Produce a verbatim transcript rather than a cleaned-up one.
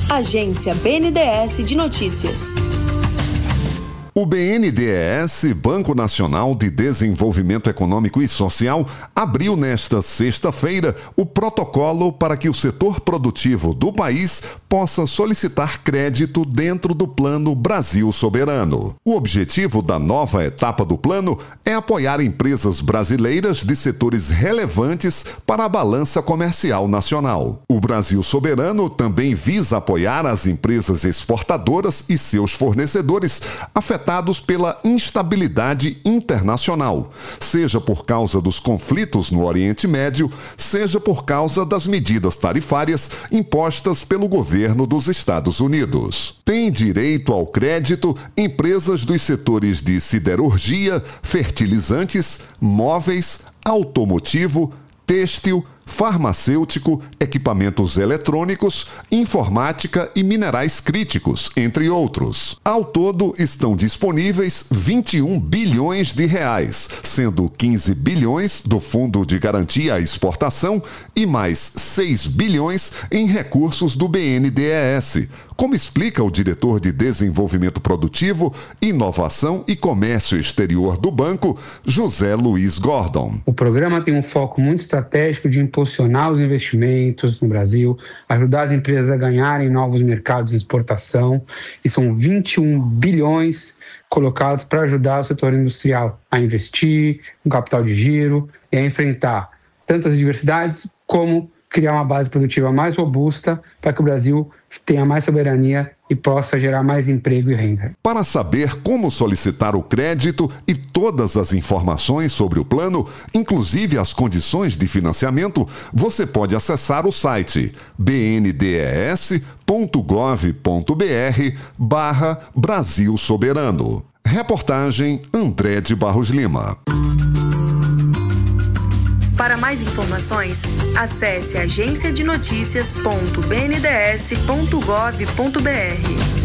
Agência B N D E S de Notícias. O B N D E S, Banco Nacional de Desenvolvimento Econômico e Social, abriu nesta sexta-feira o protocolo para que o setor produtivo do país possa solicitar crédito dentro do Plano Brasil Soberano. O objetivo da nova etapa do plano é apoiar empresas brasileiras de setores relevantes para a balança comercial nacional. O Brasil Soberano também visa apoiar as empresas exportadoras e seus fornecedores afetados pela instabilidade internacional, seja por causa dos conflitos no Oriente Médio, seja por causa das medidas tarifárias impostas pelo governo dos Estados Unidos. Tem direito ao crédito empresas dos setores de siderurgia, fertilizantes, móveis, automotivo, têxtil, farmacêutico, equipamentos eletrônicos, informática e minerais críticos, entre outros. Ao todo, estão disponíveis vinte e um bilhões de reais, sendo quinze bilhões do Fundo de Garantia à Exportação e mais seis bilhões em recursos do B N D E S, como explica o diretor de Desenvolvimento Produtivo, Inovação e Comércio Exterior do banco, José Luiz Gordon. O programa tem um foco muito estratégico de impulsionar os investimentos no Brasil, ajudar as empresas a ganharem novos mercados de exportação, e são vinte e um bilhões colocados para ajudar o setor industrial a investir no capital de giro e a enfrentar tanto as adversidades como criar uma base produtiva mais robusta para que o Brasil tenha mais soberania e possa gerar mais emprego e renda. Para saber como solicitar o crédito e todas as informações sobre o plano, inclusive as condições de financiamento, você pode acessar o site b n d e s ponto gov ponto b r barra Brasil Soberano. Reportagem André de Barros Lima. Para mais informações, acesse agência de notícias ponto b n d e s ponto gov ponto b r.